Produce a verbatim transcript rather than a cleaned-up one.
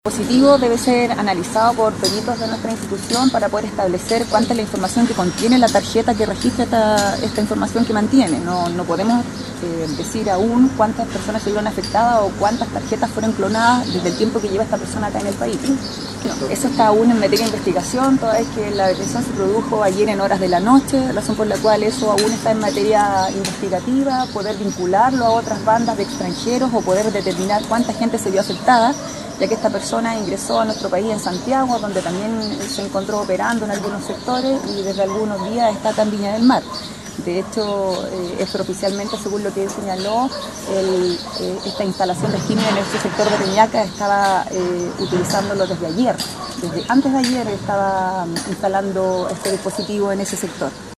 El dispositivo debe ser analizado por peritos de nuestra institución para poder establecer cuánta es la información que contiene la tarjeta que registra esta, esta información que mantiene. No, no podemos eh, decir aún cuántas personas se vieron afectadas o cuántas tarjetas fueron clonadas desde el tiempo que lleva esta persona acá en el país. No, eso está aún en materia de investigación, toda vez que la detención se produjo ayer en horas de la noche, razón por la cual eso aún está en materia investigativa, poder vincularlo a otras bandas de extranjeros o poder determinar cuánta gente se vio afectada, ya que esta persona ingresó a nuestro país en Santiago, donde también se encontró operando en algunos sectores y desde algunos días está acá en Viña del Mar. De hecho, eh, extraoficialmente, según lo que él señaló, el, eh, esta instalación de skimming en este sector de Reñaca estaba eh, utilizándolo desde ayer. Desde antes de ayer estaba instalando este dispositivo en ese sector.